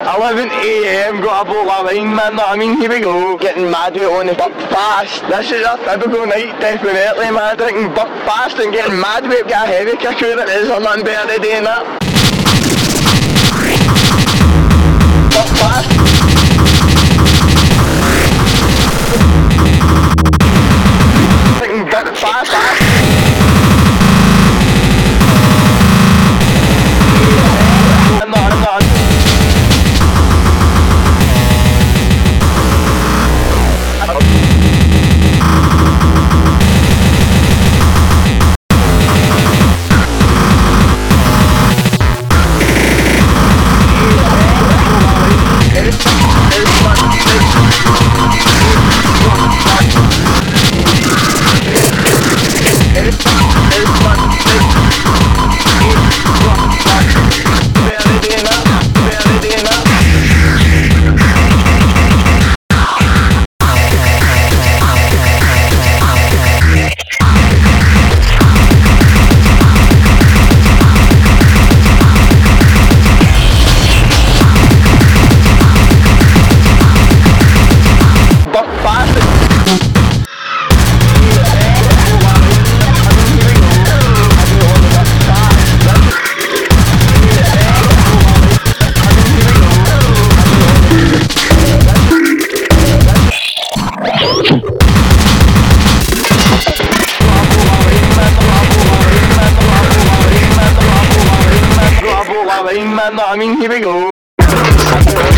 11 AM, got a bottle of wine, man, know what I mean? Here we go. Getting mad with it on the buck fast. This is a typical night, definitely, man. Drinking buck fast and getting mad with it. Get a heavy kick out of it. There's nothing better than doing that. Buck fast. Drinking buck fast. Man, know what I mean? Here we go.